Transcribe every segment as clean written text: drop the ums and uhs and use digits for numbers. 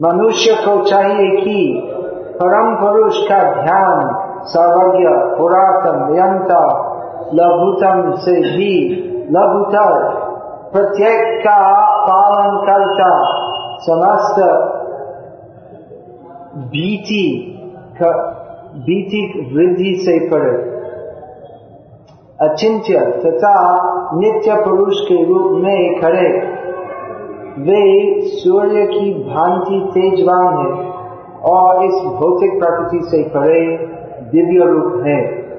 मनुष्य को चाहिए कि परम पुरुष का ध्यान सर्वज्ञ पुरातन नियंता लघुतम से भी लघुतर प्रत्येक का पालन करता समस्त भीति वृद्धि से परे अचिंत्य तथा नित्य पुरुष के रूप में खड़े वे सूर्य की भांति तेजवान है और इस भौतिक प्रकृति से परे दिव्य रूप है।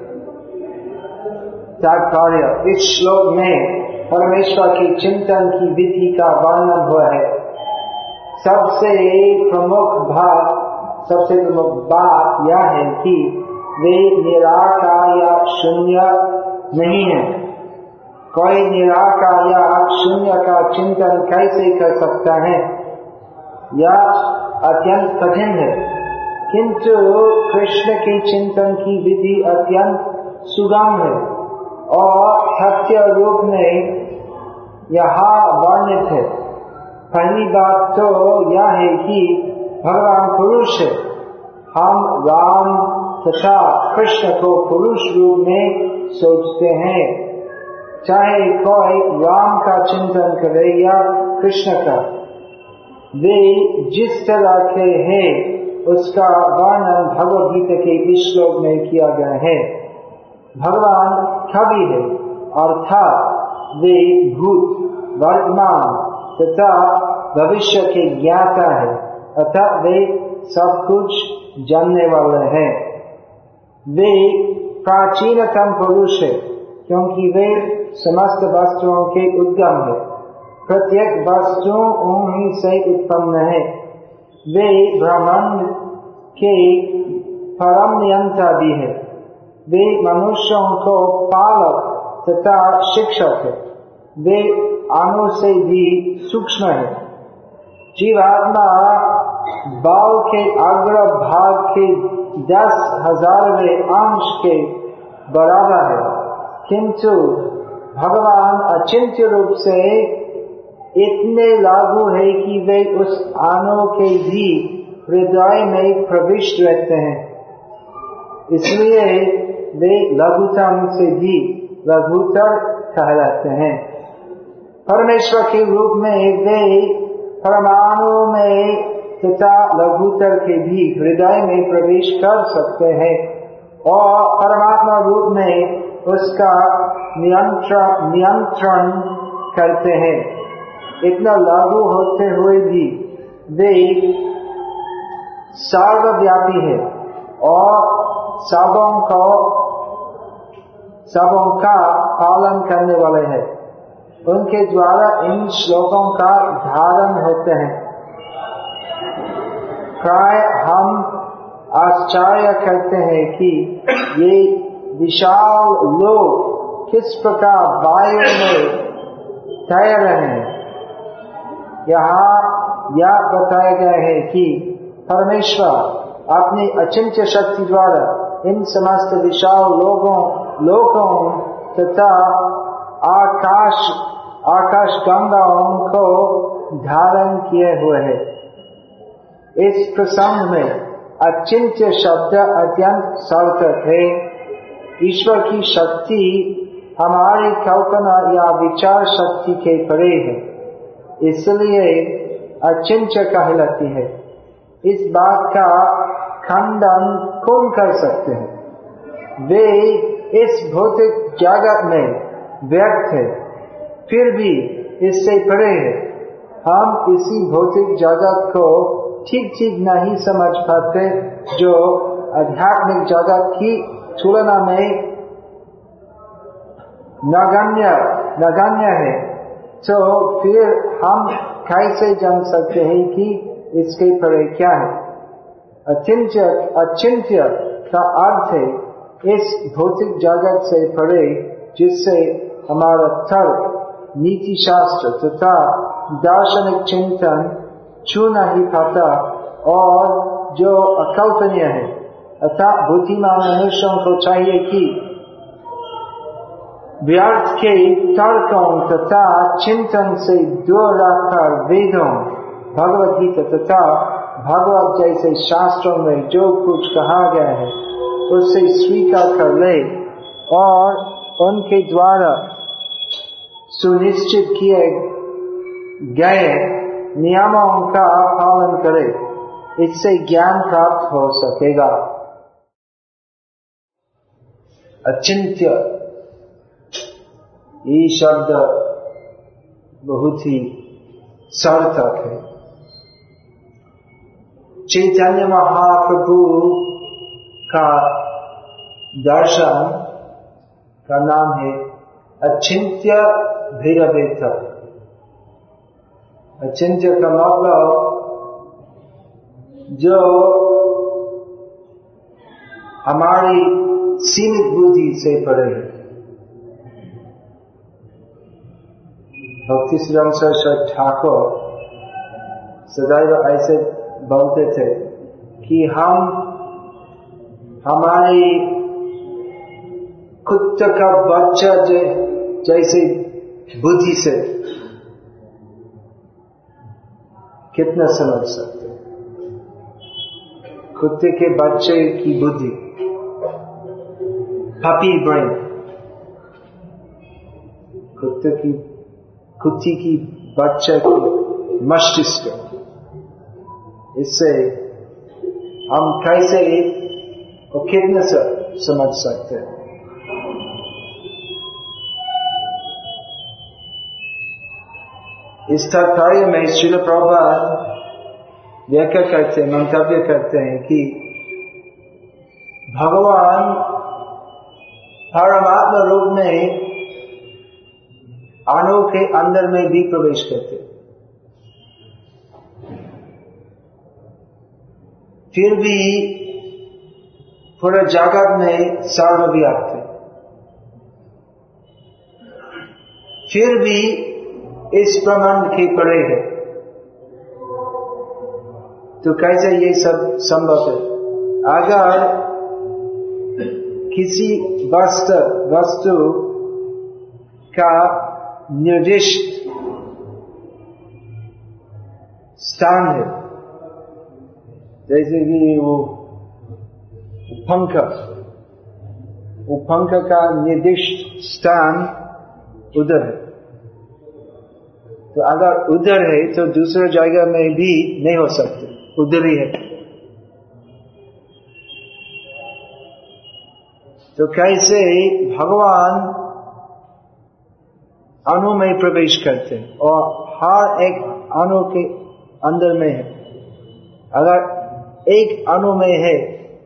तात्पर्य, इस श्लोक में परमेश्वर के चिंतन की विधि का वर्णन हुआ है। सबसे प्रमुख बात यह है कि वे निराकार या शून्य नहीं है। कोई निराकार या शून्य का चिंतन कैसे कर सकता है? यह अत्यंत कठिन है, किंतु कृष्ण के चिंतन की विधि अत्यंत सुगम है और सत्य रूप में यहाँ वर्णित है। पहली बात तो यह है कि भगवान पुरुष है। हम राम तथा कृष्ण को पुरुष रूप में सोचते हैं, चाहे कोई राम का चिंतन करे या कृष्ण का। वे जिस तरह के हैं उसका वर्णन भगवद गीता के इस श्लोक में किया गया है। भगवान कवि है, अर्थात वे भूत, वर्तमान तथा भविष्य के ज्ञाता है, अर्थात वे सब कुछ जानने वाले हैं। वे प्राचीनतम पुरुष है, क्योंकि वे समस्त वस्तुओं के उद्गम है। प्रत्येक वस्तु उन्हीं से उत्पन्न है। वे ब्रह्मांड के परम नियंता भी है। वे मनुष्यों को पालक तथा शिक्षक है। वे अणु से भी सूक्ष्म है। जीवात्मा बाल के अग्र भाग के 10,000वें अंश के बराबर है, किंतु भगवान अचिंत्य रूप से इतने लागू है कि वे उस अणु के भी हृदय में प्रविष्ट रहते हैं। इसलिए वे लघुतम से भी लघुतर कहलाते हैं। परमेश्वर के रूप में वे परमाणु में तथा लघुतर के भी हृदय में प्रवेश कर सकते हैं और परमात्मा रूप में उसका नियंत्रण करते हैं। इतना लागू होते हुए भी वे सर्वव्यापी है और सबों का पालन करने वाले हैं। उनके द्वारा इन श्लोकों का धारण होते हैं। प्राय हम आश्चर्य करते हैं कि ये विशाल लोग किस प्रकार वायु में तैर रहे हैं। यहाँ यह बताया गया है कि परमेश्वर अपनी अचिंत्य शक्ति द्वारा इन समस्त विशाल लोकों तथा आकाश गंगाओं को धारण किए हुए है। इस प्रसंग में अचिंत्य शब्द अत्यंत सार्थक है। ईश्वर की शक्ति हमारी कल्पना या विचार शक्ति के परे है, इसलिए अचिंत्य कहलाती है। इस बात का खंडन कौन कर सकते हैं? वे इस भौतिक जगत में व्यक्त है, फिर भी इससे परे है। हम इसी भौतिक जगत को ठीक नहीं समझ पाते, जो आध्यात्मिक जगत की तुलना में नगण्य है। तो फिर हम कैसे जान सकते हैं कि इसके परे क्या है? अचिंत्य का अर्थ है इस भौतिक जगत से परे, जिससे हमारा तर्क, नीति शास्त्र तथा दार्शनिक चिंतन छू नहीं पाता और जो अकल्पनीय है। अतः बुद्धिमान मनुष्यों को चाहिए कि व्यर्थ के तर्कों तथा चिंतन से दूर रहकर वेदों, भगवद गीता तथा भगवत जैसे शास्त्रों में जो कुछ कहा गया है उससे स्वीकार कर ले और उनके द्वारा सुनिश्चित किए गए नियमों का पालन करे, इससे ज्ञान प्राप्त हो सकेगा। अचिंत्य ये शब्द बहुत ही सार्थक है। चैतन्य महाप्रभु का दर्शन का नाम है अचिंत्य भैरवेत। अचिंत्य का मतलब जो हमारी सीमित बुद्धि से परे है। भक्ति श्री राम सरस्वती ठाकुर सदैव ऐसे बोलते थे कि हम हमारी कुत्ते का बच्चा जैसे बुद्धि से कितना समझ सकते। कुत्ते के बच्चे की बुद्धि, पपी ब्रेन, कुत्ती की बच्चे की मस्तिष्क, इससे हम कैसे और कितने से समझ सकते हैं। इस तात्पर्य में श्रील प्रभुपाद व्याख्या करते हैं, मंतव्य करते हैं कि भगवान परमात्मा रूप में अणु के अंदर में भी प्रवेश करते, फिर भी पूरे जगत में सर्वव्याप्त है, फिर भी इस ब्रह्मांड के परे है। तो कैसे ये सब संभव है? अगर किसी वस्तु का निर्दिष्ट स्थान है, जैसे कि वो पंख का निर्दिष्ट स्थान उधर है, तो अगर उधर है तो दूसरे जगह में भी नहीं हो सकते, उधर ही है। तो कैसे भगवान अणु में प्रवेश करते हैं और हर एक अणु के अंदर में है। अगर एक अणु में है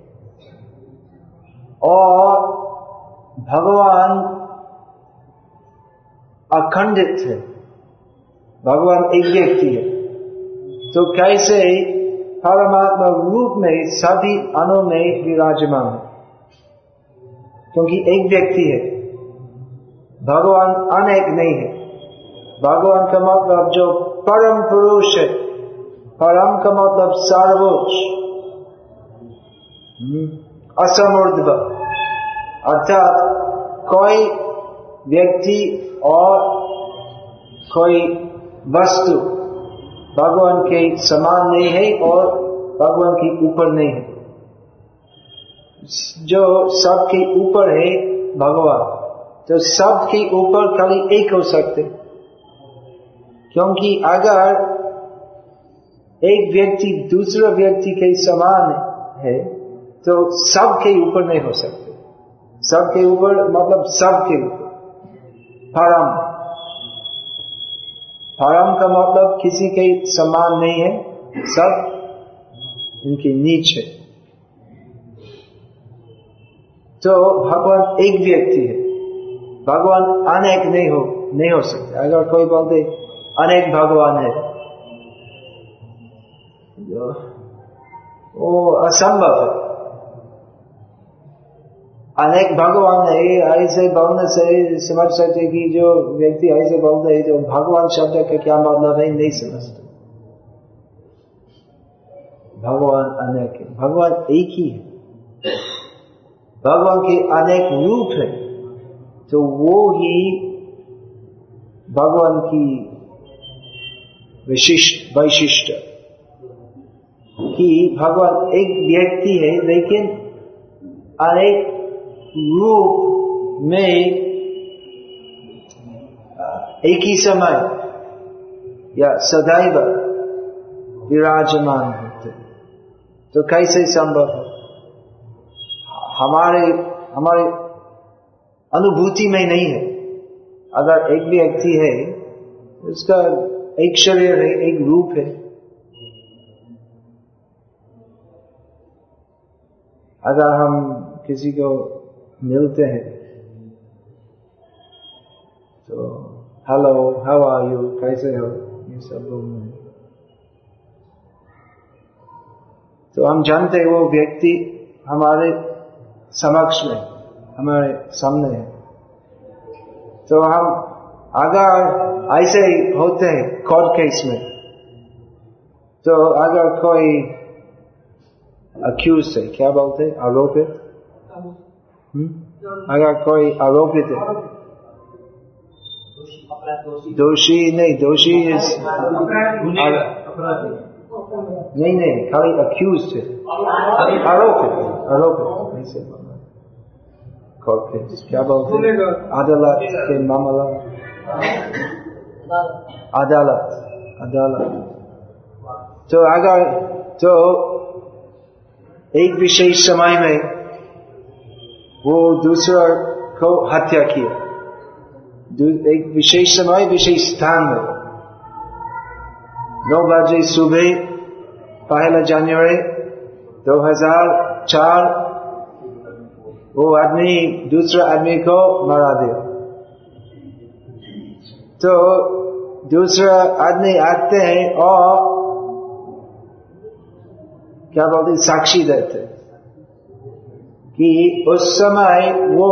और भगवान अखंडित है, भगवान एक व्यक्ति है, तो कैसे परमात्मा रूप में सभी अणु में विराजमान है, क्योंकि एक व्यक्ति है, भगवान अनेक नहीं है। भगवान का मतलब जो परम पुरुष है, परम का मतलब सर्वोच्च, असमूर्ध्व, अर्थात कोई व्यक्ति और कोई वस्तु भगवान के समान नहीं है और भगवान के ऊपर नहीं है। जो सबके ऊपर है भगवान, तो सबके ऊपर खाली एक हो सकते, क्योंकि अगर एक व्यक्ति दूसरे व्यक्ति के समान है तो सबके ऊपर नहीं हो सकते। सबके ऊपर मतलब सबके ऊपर, परम का मतलब किसी के समान नहीं है, सब इनके नीच है। तो भगवान एक व्यक्ति है, भगवान अनेक नहीं हो सकते। अगर कोई बोलते अनेक भगवान है, वो असंभव है। अनेक भगवान है, ऐसे बोलने से समझ सकते कि जो व्यक्ति ऐसे बोलते है तो भगवान शब्द का क्या मतलब है नहीं समझते। भगवान अनेक है, भगवान एक ही है। भगवान के अनेक रूप है, तो वो ही भगवान की वैशिष्ट। कि भगवान एक व्यक्ति है लेकिन अनेक रूप में एक ही समय या सदैव विराजमान होते, तो कैसे संभव है? हमारे अनुभूति में नहीं है। अगर एक व्यक्ति है, उसका एक शरीर है, एक रूप है। अगर हम किसी को मिलते हैं तो हेलो, हाउ आर यू, कैसे हो, ये सब बोलते हैं, तो हम जानते हैं वो व्यक्ति हमारे समक्ष में, हमारे सामने है। तो हम अगर ऐसे ही होते हैं कोर्ट केस में, तो अगर कोई अक्यूज है, क्या बोलते हैं, आरोपित, अगर कोई आरोपित है, दोषी नहीं, दोषी नहीं, खाली अक्यूज है, आरोपित ऐसे कोर्ट केस, क्या बोलते हैं, अदालत के मामला, अदालत। तो अगर तो एक विशेष समय में वो दूसरा को हत्या किया, एक विशेष समय विशेष स्थान में, 9 बजे सुबह 1 जनवरी 2004 वो आदमी दूसरा आदमी को मारा दिया। तो दूसरा आदमी आते हैं और क्या बोलते, साक्षी देते कि उस समय वो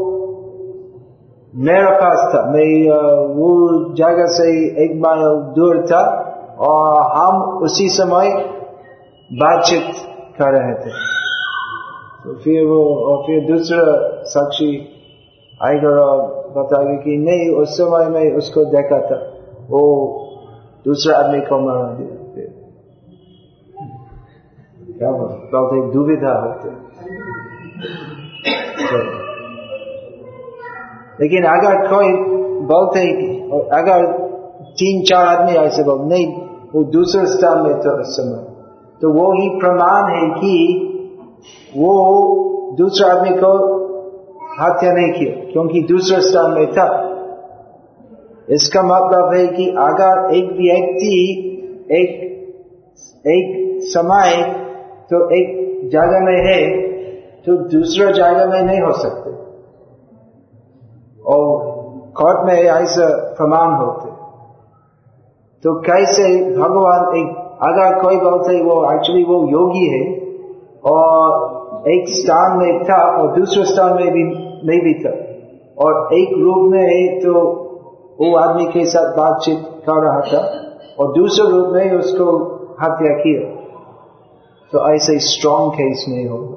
मेरे पास था, मैं वो जगह से 1 माइल दूर था और हम उसी समय बातचीत कर रहे थे। तो फिर दूसरा साक्षी आएगा और बताएगा कि नहीं, उस समय में उसको देखा था, वो दूसरा आदमी को मारा दिया। फिर क्या बोलते, दुविधा होते। तो लेकिन अगर कोई बोलते, अगर 3-4 आदमी ऐसे बोलते नहीं, वो दूसरे स्थान में था उस समय, तो वो ही प्रमाण है कि वो दूसरा आदमी को हत्या नहीं किया, क्योंकि दूसरे स्थान में था। इसका मतलब है कि अगर एक व्यक्ति एक समय तो एक जगह में है, तो दूसरा जगह में नहीं हो सकते, और कोर्ट में ऐसा प्रमाण होते। तो कैसे भगवान अगर कोई बोलते वो एक्चुअली वो योगी है और एक स्थान में था और दूसरे स्थान में भी नहीं भी था, और एक रूप में है तो वो आदमी के साथ बातचीत कर रहा था, और दूसरे रूप में उसको हत्या किया, तो ऐसे स्ट्रॉन्ग केस नहीं होगा।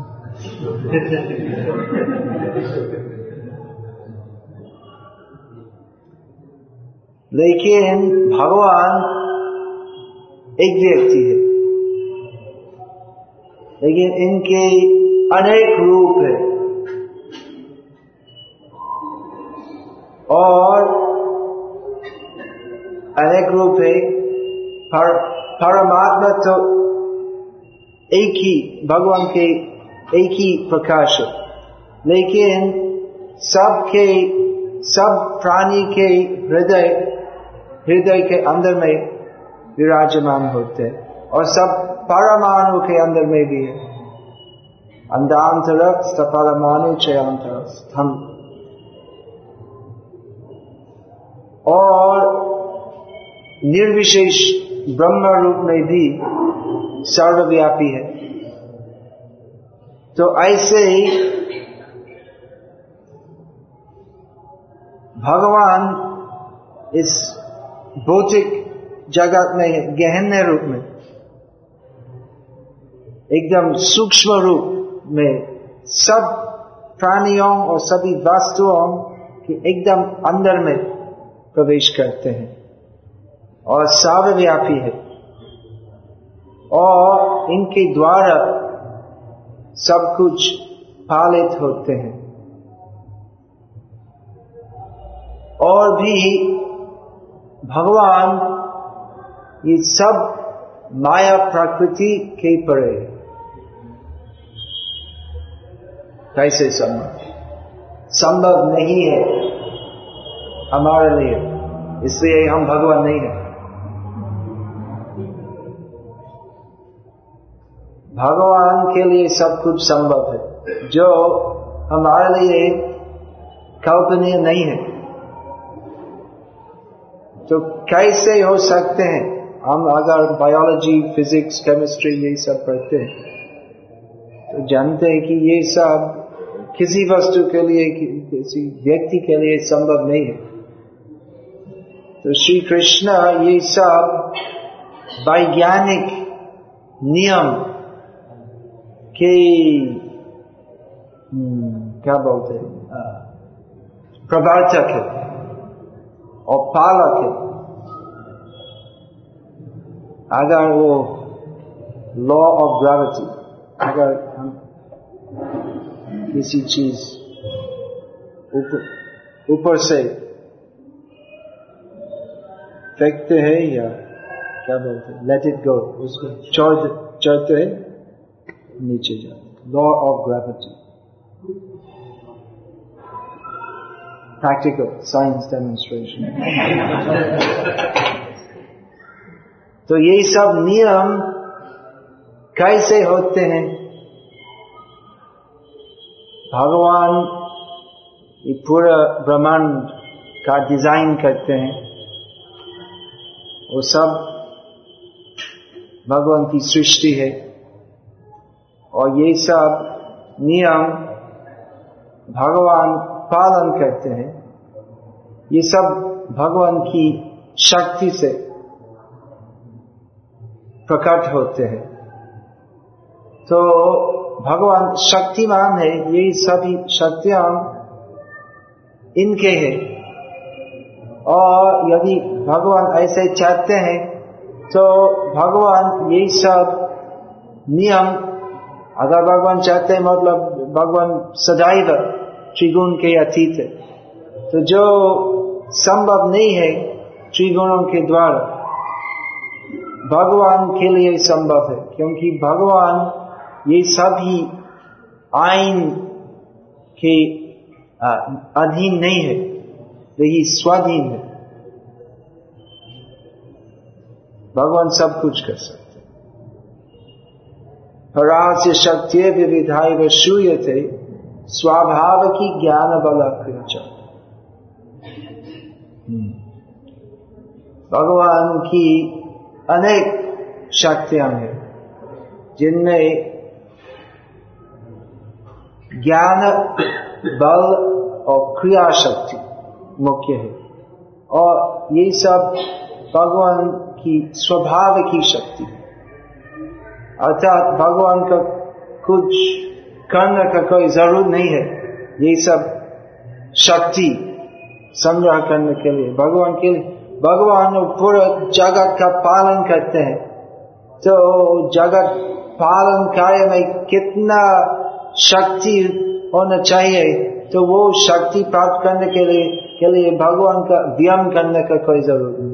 लेकिन भगवान एक व्यक्ति है, लेकिन इनके अनेक रूप है, और अनेक रूप है। परमात्मा तो एक ही, भगवान के एक ही प्रकाश है, लेकिन सब प्राणी के हृदय के अंदर में विराजमान होते हैं, और सब परमाणु के अंदर में भी है। अंधांतर परमाणु चयांतर, और निर्विशेष ब्रह्म रूप में भी सर्वव्यापी है। तो ऐसे ही भगवान इस भौतिक जगत में गहन रूप में, एकदम सूक्ष्म रूप में सब प्राणियों और सभी वस्तुओं के एकदम अंदर में प्रवेश करते हैं, और सर्वव्यापी है। और इनके द्वारा सब कुछ पालित होते हैं। और भी भगवान ये सब माया प्रकृति के परे। कैसे संभव नहीं है हमारे लिए, इसलिए हम भगवान नहीं है। भगवान के लिए सब कुछ संभव है जो हमारे लिए कल्पनीय नहीं है। तो कैसे हो सकते हैं? हम अगर बायोलॉजी, फिजिक्स, केमिस्ट्री ये सब पढ़ते हैं तो जानते हैं कि ये सब किसी वस्तु के लिए, किसी व्यक्ति के लिए संभव नहीं है। तो श्री कृष्ण ये सब वैज्ञानिक नियम के क्या बोलते हैं, प्रवर्तक है और पालक है। अगर वो लॉ ऑफ ग्रेविटी, अगर हम किसी चीज ऊपर से फेंकते हैं या क्या बोलते हैं, लेट इट गो, उसको छोड़ते हैं, नीचे जाते, law of gravity. Practical science demonstration. तो ये सब नियम कैसे होते हैं? भगवान ये पूरा ब्रह्मांड का डिजाइन करते हैं, वो सब भगवान की सृष्टि है और ये सब नियम भगवान पालन करते हैं। ये सब भगवान की शक्ति से प्रकट होते हैं। तो भगवान शक्तिमान है, ये सभी शक्तियां इनके हैं। और यदि भगवान ऐसे चाहते हैं तो भगवान ये सब नियम, अगर भगवान चाहते हैं मतलब भगवान सदैव त्रिगुण के अतीत है, तो जो संभव नहीं है त्रिगुणों के द्वारा भगवान के लिए संभव है, क्योंकि भगवान ये सभी आइन के अधीन नहीं है, यही स्वाधीन है। भगवान सब कुछ कर सकते। परास्य शक्ति विविधाय व श्रूयते स्वभाव की ज्ञान बल कृचा। भगवान की अनेक शक्तियां हैं जिनमें ज्ञान, बल और क्रिया शक्ति मुख्य है। और ये सब भगवान की स्वभाव की शक्ति, अर्थात भगवान का कुछ करने का कोई जरूरत नहीं है। ये सब शक्ति संग्रह करने के लिए भगवान पूरा जगत का पालन करते हैं। तो जगत पालन कार्य में कितना शक्ति होना चाहिए, तो वो शक्ति प्राप्त करने के लिए भगवान का व्यायाम करने का कोई जरूरत नहीं।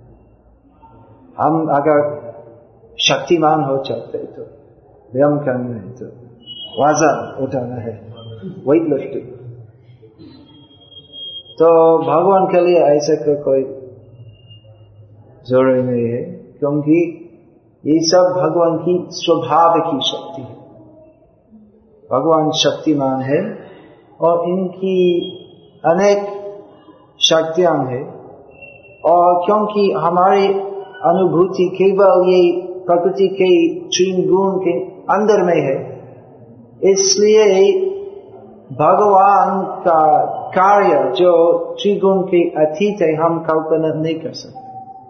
हम अगर शक्तिमान हो चाहते तो व्यायाम करना है, तो वजन उठाना है, वेट लिफ्टिंग। तो भगवान के लिए ऐसे कोई जरूरी नहीं है, क्योंकि ये सब भगवान की स्वभाव की शक्ति है। भगवान शक्तिमान है और इनकी अनेक शक्तियां हैं। और क्योंकि हमारी अनुभूति केवल ये प्रकृति के तीन गुण के अंदर में है, इसलिए भगवान का कार्य जो त्रिगुण के अतीत है हम कल्पना नहीं कर सकते।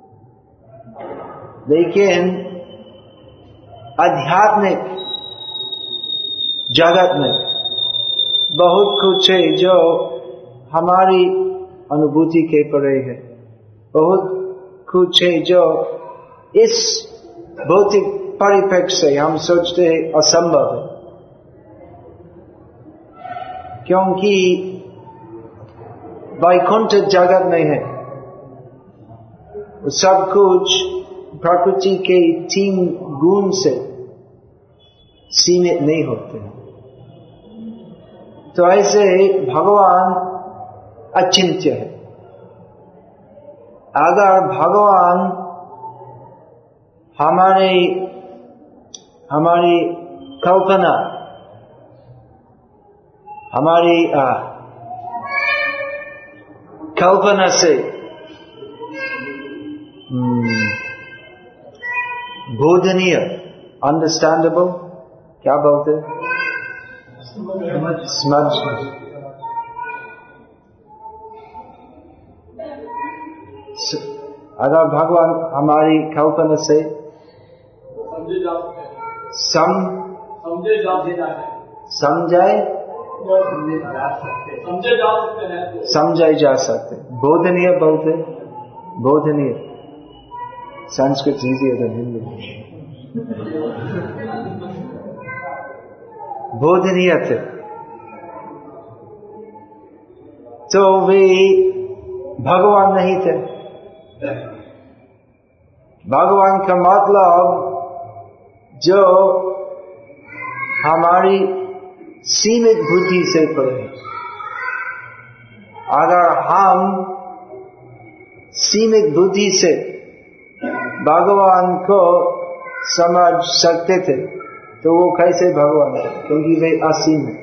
लेकिन आध्यात्मिक जगत में बहुत कुछ है जो हमारी अनुभूति के परे है। बहुत कुछ है जो इस भौतिक परिप्रेक्ष्य से हम सोचते हैं असंभव है, क्योंकि वैकुंठ जगत में है, सब कुछ प्रकृति के 3 गुण से सीमित नहीं होते। तो ऐसे भगवान अचिंत्य है। अगर भगवान हमारी कल्पना, हमारी कल्पना से बोधनीय, अंडरस्टैंडेबल, क्या बोलते हैं, समझ, अगर भगवान हमारी कल्पना से समझाए जा सकते, बोधनीय बोलते, बोधनीय, संस्कृत इजी है हिंदी, बोधनीय थे, तो वे भगवान नहीं थे। भगवान का मतलब जो हमारी सीमित बुद्धि से परे। अगर हम सीमित बुद्धि से भगवान को समझ सकते थे तो वो कैसे भगवान थे, क्योंकि वे असीम है।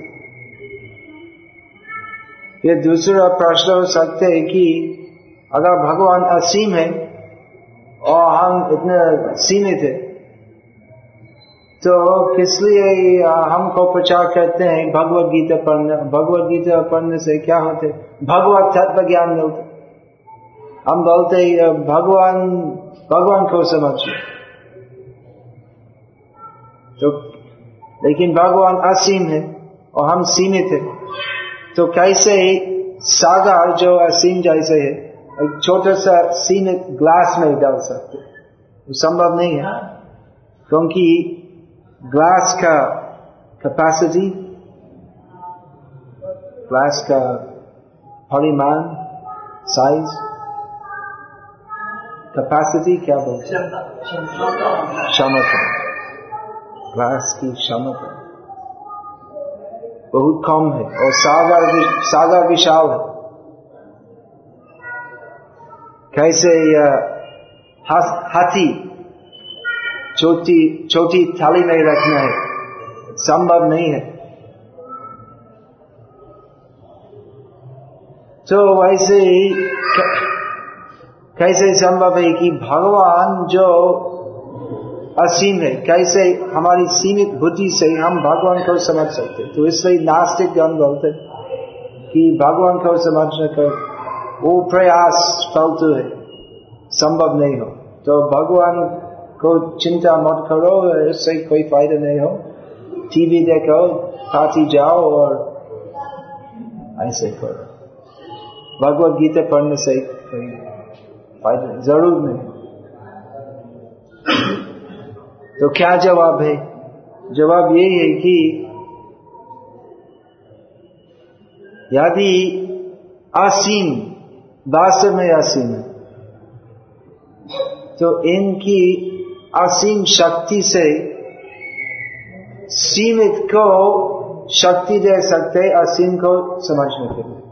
ये दूसरा प्रश्न हो सकते है कि अगर भगवान असीम है और हम इतने सीमित है, तो किस लिए हमको प्रचार करते हैं भगवत गीता पढ़ना? भगवत गीता पढ़ने से क्या होते? भगवत तत्व ज्ञान मिलता। हम बोलते भगवान को समझिए, तो लेकिन भगवान असीम है और हम सीमित है, तो कैसे सागर जो असीम जैसे है एक छोटा सा सीमित ग्लास में डाल सकते? वो संभव नहीं है, क्योंकि ग्लास का कैपेसिटी, ग्लास का परिमाण, साइज, कैपेसिटी क्या बोलते हैं? क्षमता, ग्लास की क्षमता बहुत कम है, और सागर विशाल है। कैसे हाथी छोटी थाली में रखना है? संभव नहीं है। तो वैसे कैसे संभव है कि भगवान जो असीम है, कैसे हमारी सीमित बुद्धि से हम भगवान को समझ सकते? तो इसलिए नास्तिक गण बोलते कि भगवान को समझने का वो प्रयास फालतू है, संभव नहीं हो। तो भगवान को चिंता मत करो, इससे कोई फायदा नहीं हो। टीवी देखो, पार्टी जाओ और ऐसे करो। भगवत गीता पढ़ने से कोई फायदा जरूर नहीं। तो क्या जवाब है? जवाब ये है कि यदि असीम वास्तव में असीम है, तो इनकी असीम शक्ति से सीमित को शक्ति दे सकते असीम को समझने के लिए।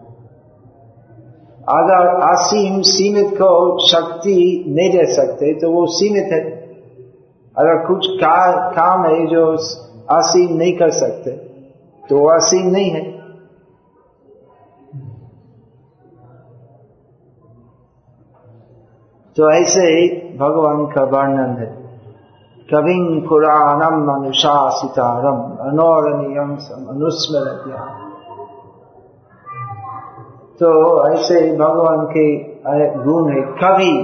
अगर असीम सीमित को शक्ति नहीं दे सकते तो वो सीमित है। अगर कुछ काम है जो असीम नहीं कर सकते तो वो असीम नहीं है। तो ऐसे भगवान का वर्णन है, कविं पुराणम अनुशासितारम अनोरणीयम अनुस्मृत्यम्। तो ऐसे भगवान के गुण है। कवि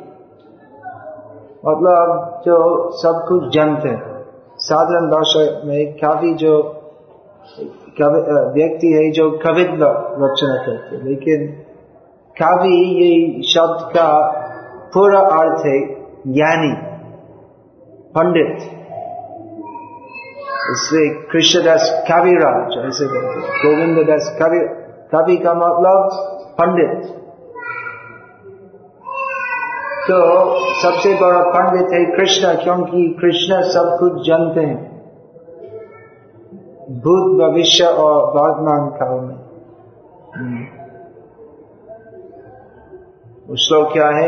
मतलब जो सब कुछ जानते हैं। साधारण भाषा में कवि जो व्यक्ति है जो कवित्व रचना करते, लेकिन कवि ये शब्द का पूरा अर्थ है ज्ञानी, पंडित। इसलिए कृष्णदास कविराज ऐसे बोलते, गोविंद दास कवि। कवि का मतलब पंडित। तो सबसे बड़ा पंडित है कृष्ण, क्योंकि कृष्ण सब कुछ जानते हैं, भूत भविष्य और वर्तमान काल में। वो श्लोक क्या है?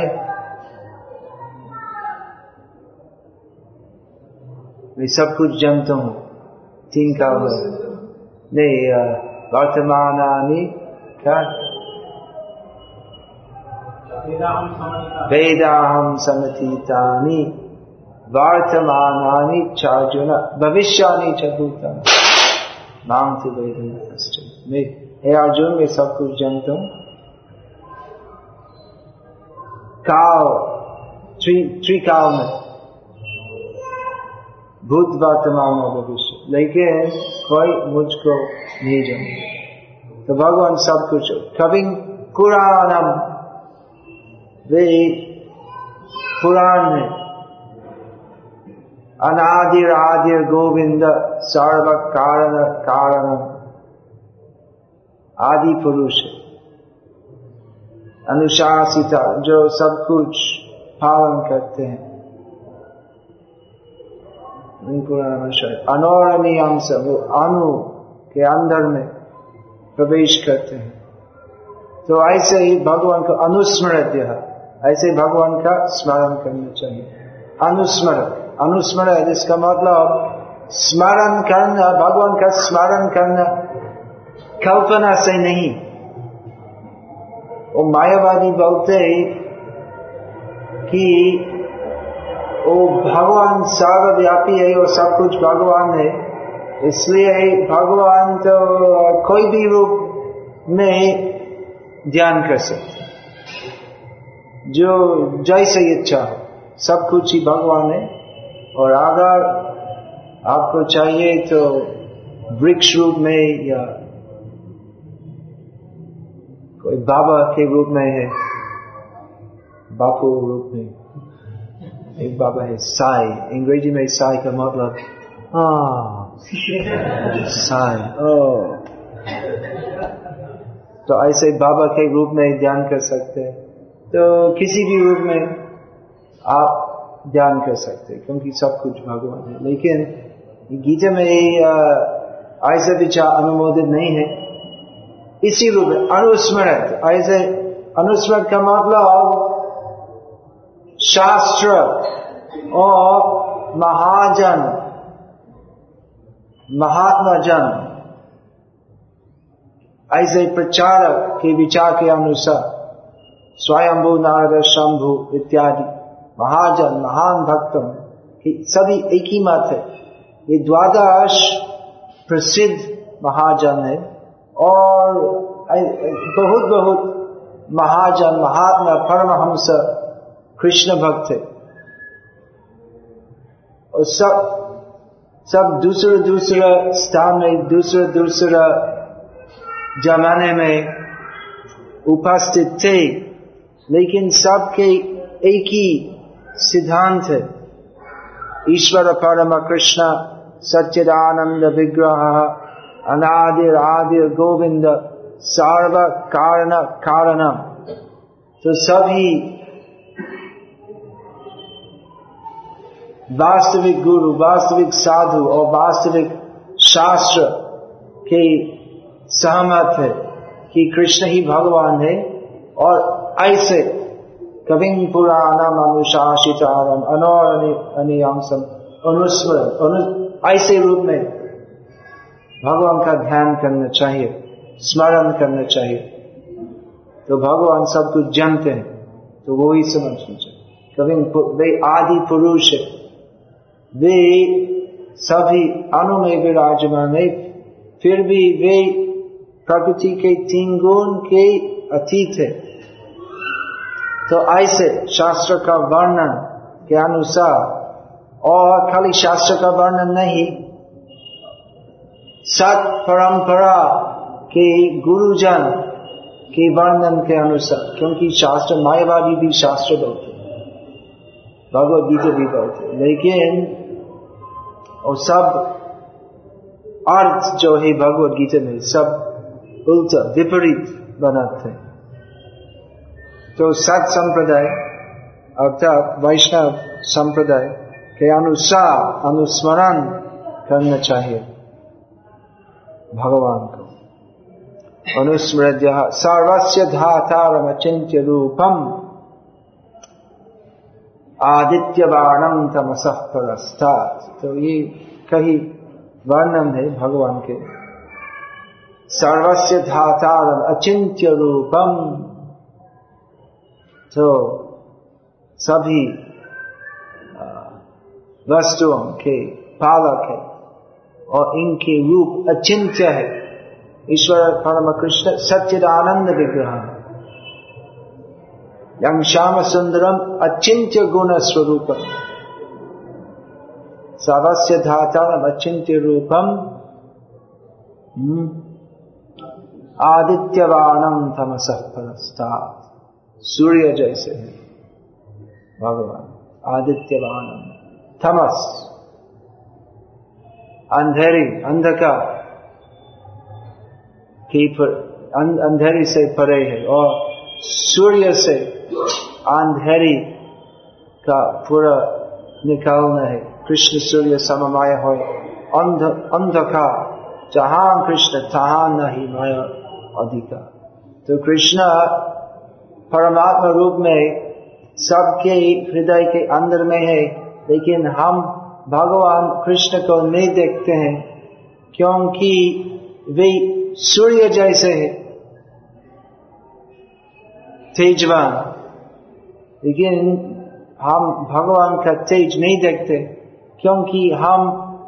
मैं सब कुछ जानता हूँ, 3 काल में नहीं, वर्तमानानि क्या? वेदाहं समतीतानि वर्तमानानि चार्जुन भविष्यानि च भूतानि मां तु वेदं कश्चन। मैं, हे अर्जुन, मैं सब कुछ जानता हूँ। काल, त्रिकाल में, भूत वर्तमान और भविष्य, लेकिन कोई मुझको नहीं जानता। तो भगवान सब कुछ। कविं पुराणम, वे पुराण है। अनादिर आदिर गोविंद सर्व कारण कारणम, आदि पुरुष है। अनुशासिता, जो सब कुछ पालन करते हैं। अनोरणीयम से, वो अणु के अंदर में प्रवेश करते हैं। तो ऐसे ही भगवान को अनुस्मृत्य है, ऐसे भगवान का स्मरण करना चाहिए। अनुस्मरण इसका मतलब स्मरण करना, भगवान का स्मरण करना कल्पना से नहीं। वो मायावादी बोलते कि वो भगवान सर्वव्यापी है और सब कुछ भगवान है, इसलिए भगवान तो कोई भी रूप में ध्यान कर सकते, जो जैसे इच्छा, सब कुछ ही भगवान है। और अगर आपको चाहिए तो वृक्ष रूप में या कोई बाबा के रूप में है, बापू रूप में। एक बाबा है साई, अंग्रेजी में साई का मतलब साई, तो ऐसे बाबा के रूप में ध्यान कर सकते हैं। तो किसी भी रूप में आप ध्यान कर सकते हैं, क्योंकि सब कुछ भगवान है। लेकिन गीता में ऐसा विचार अनुमोदित नहीं है। इसी रूप में अनुस्मृत, ऐसे अनुस्मृत का मतलब शास्त्र और महाजन, महात्मा जन, ऐसे प्रचारक के विचार के अनुसार स्वयंभू, नारद, शंभु इत्यादि महाजन, महान भक्तों की सभी एक ही मत है। ये 12 प्रसिद्ध महाजन है और बहुत महाजन, महात्मा, परमहंस, कृष्ण भक्त है। और सब दूसरे स्थान में, दूसरे जमाने में उपस्थित थे, लेकिन सबके एक ही सिद्धांत है। ईश्वर परम कृष्ण सच्चिदानंद विग्रह अनादिर आदिर गोविंद सर्व कारण कारणम। तो सभी वास्तविक गुरु, वास्तविक साधु और वास्तविक शास्त्र के सहमत है कि कृष्ण ही भगवान है। और ऐसे कविं पुराणम अनुशासितारम अनोरणीयम अनुस्मरण, ऐसे रूप में भगवान का ध्यान करना चाहिए, स्मरण करना चाहिए। तो भगवान सब कुछ जानते हैं, तो वो ही समझना चाहिए। कविं, वे आदि पुरुष है, वे सभी अणु में विराजमान है, फिर भी वे प्रकृति के 3 गुण के अतीत है। तो ऐसे शास्त्र का वर्णन के अनुसार, और खाली शास्त्र का वर्णन नहीं, सत परंपरा के गुरुजन के वर्णन के अनुसार, क्योंकि शास्त्र, मायावादी भी शास्त्र बोलते, भगवद गीता भी बोलते, लेकिन वो सब अर्थ जो है भगवद गीता में सब उल्टा विपरीत बनाते हैं। तो सत संप्रदाय अर्थात वैष्णव संप्रदाय के अनुसार अनुस्मरण करना चाहिए भगवान को। अनुस्मृत्य सर्वस्य धातारम अचिन्त्य रूपम आदित्यवाणम तमसः परस्तात्। तो ये कहीं वर्णन है भगवान के। सर्वस्य धातारम अचिन्त्य रूपम, तो सभी वस्तुओं के पालक है और इनके रूप अचिंत्य है। ईश्वर परम कृष्ण सच्चिदानंद विग्रह है। यं श्याम सुंदरम अचिंत्य गुण स्वरूपम सर्वस्य धातारम अचिंत्य रूपम आदित्यवाणम तमसः परस्तात्। सूर्य जैसे है भगवान, आदित्यवाणम। तमस अंधेरी, अंधकार की अंधेरी से परे है, और सूर्य से अंधेरी का पूरा निकालना है। कृष्ण सूर्य सममाय हो, अंधकार जहां कृष्ण तहां नहीं माया अधिकार। तो कृष्ण परमात्मा रूप में सबके हृदय के अंदर में है, लेकिन हम भगवान कृष्ण को नहीं देखते हैं क्योंकि वे सूर्य जैसे है, तेजवान। लेकिन हम भगवान का तेज नहीं देखते क्योंकि हम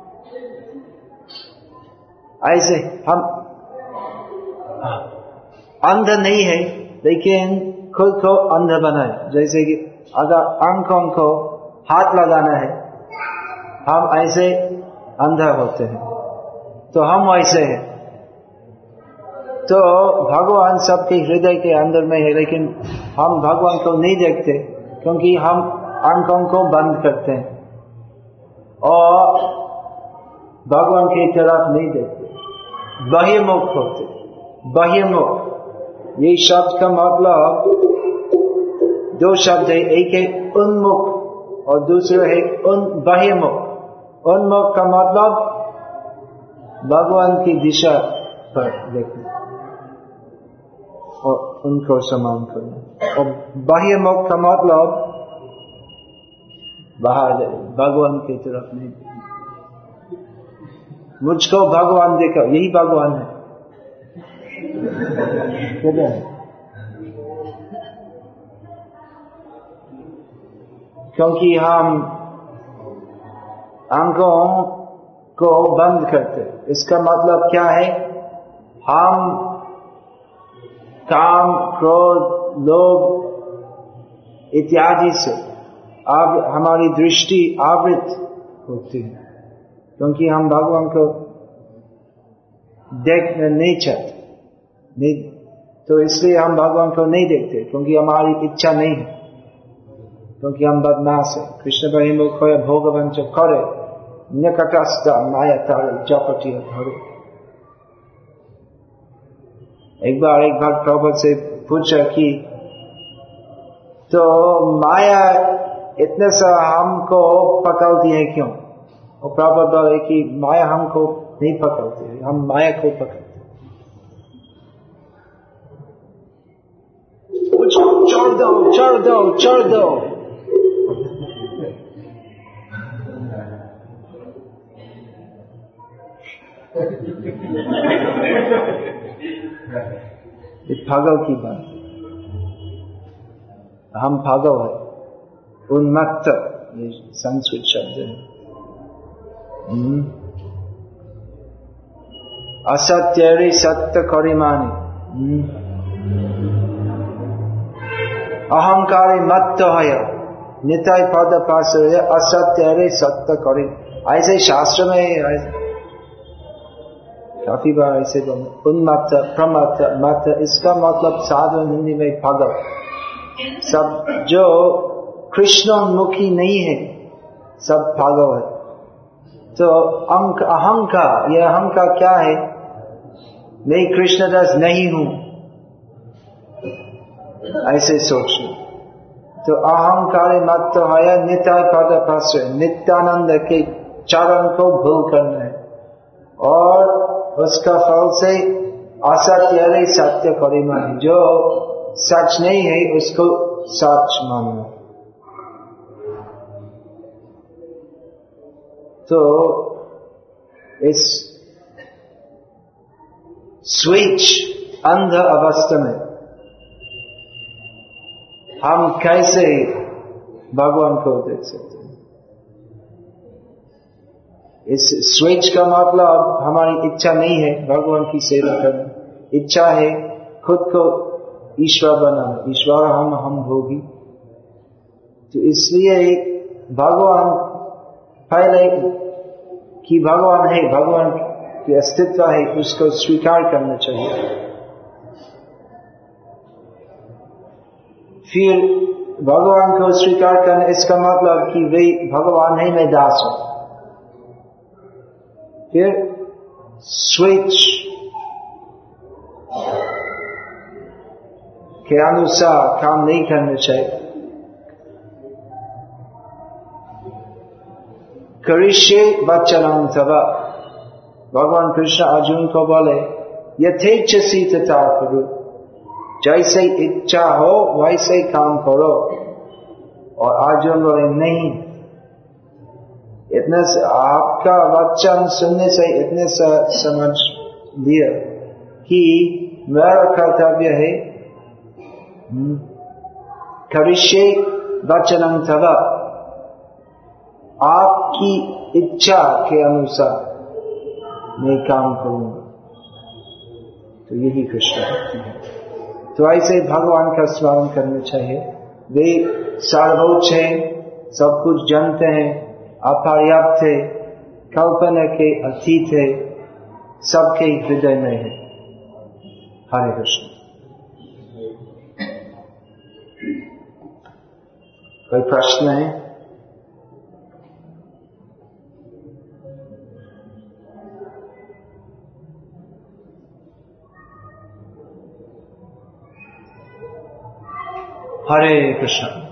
ऐसे, हम अंध नहीं है लेकिन खुद को अंध बनाए। जैसे कि अगर आंखों को हाथ लगाना है, हम ऐसे अंधा होते हैं, तो हम वैसे हैं। तो भगवान सबके हृदय के अंदर में है, लेकिन हम भगवान को नहीं देखते क्योंकि हम आंखों को बंद करते हैं और भगवान की तरफ नहीं देखते, बहिर्मुख होते। बहिर्मुख, ये शब्द का मतलब दो शब्द है, एक है उन्मुख और दूसरा है बहिर्मुख। उन्मुख का मतलब भगवान की दिशा पर देखना और उनको सम्मान करना, और बहिर्मुख का मतलब बाहर भगवान की तरफ नहीं देखना। मुझको भगवान देखो, यही भगवान है। क्योंकि हम आंखों को बंद करते, इसका मतलब क्या है? हम काम, क्रोध, लोभ इत्यादि से अब हमारी दृष्टि आवृत होती है, क्योंकि हम भगवान को देखना नहीं चाहते, नहीं, तो इसलिए हम भगवान को नहीं देखते, क्योंकि हमारी इच्छा नहीं है, क्योंकि हम बदमाश है। कृष्ण बहिर्मुख भोगवंच करे निकटस्थ माया तारे चौपटी धरे। एक बार एक भक्त प्रभु से पूछा कि तो माया इतने सा हमको पकड़ती है क्यों? और प्रभु बोले कि माया हमको नहीं पकड़ती है, हम माया को पकड़ते। छोड़ दो, छोड़ दो, छोड़ दो। पागल की बात, हम पागल है, उन्मत्त, ये संस्कृत शब्द है। असत्य रे सत्य करिमानी, अहंकारी मत्त है निताय पद पास असत्य रे सत्य करी। ऐसे शास्त्र में ऐसे काफी बार ऐसे उन्मत्त, प्रमत्त, मत, इसका मतलब साधारण हिंदी में पागल। सब जो कृष्णोन्मुखी नहीं है सब पागल है। तो अहंकार, यह अहंकार क्या है? मैं कृष्णदास नहीं हूं, ऐसे सोचना। तो अहंकार मत तो है नित्य पद पाश्रय, नित्यानंद के चरण को भूल करना है और उसका फल से असत्य सत्य परिमाण, जो सच नहीं है उसको सच मानना। तो इस स्विच अंध अवस्था में हम कैसे भगवान को देख सकते हैं? इस स्विच का मतलब हमारी इच्छा नहीं है भगवान की सेवा करना, इच्छा है खुद को ईश्वर बनाना, ईश्वर हम भोगी। तो इसलिए भगवान पहले कि भगवान है, भगवान की अस्तित्व है, उसको स्वीकार करना चाहिए। फिर भगवान को स्वीकार करना, इसका मतलब कि वे भगवान है, मैं दास हूं। फिर स्विच के अनुसार काम नहीं करना चाहिए। करिष्ये वचनं तव, भगवान कृष्ण अर्जुन को बोले यथेच्छसि तथा कुरु, जैसे इच्छा हो वैसे काम करो। और अर्जुन बोले नहीं, इतने से आपका वचन सुनने से इतने से समझ लिया कि मेरा कर्तव्य है करिष्ये वचनं तव, आपकी इच्छा के अनुसार मैं काम करूंगा। तो यही कृष्ण भक्ति है। तो ऐसे भगवान का स्मरण करना चाहिए। वे सर्वोच्च हैं, सब कुछ जानते हैं, अपर्याप्त है, कल्पना के अतीत है, सबके हृदय में है। हरे कृष्ण। कोई प्रश्न है? हरे कृष्ण।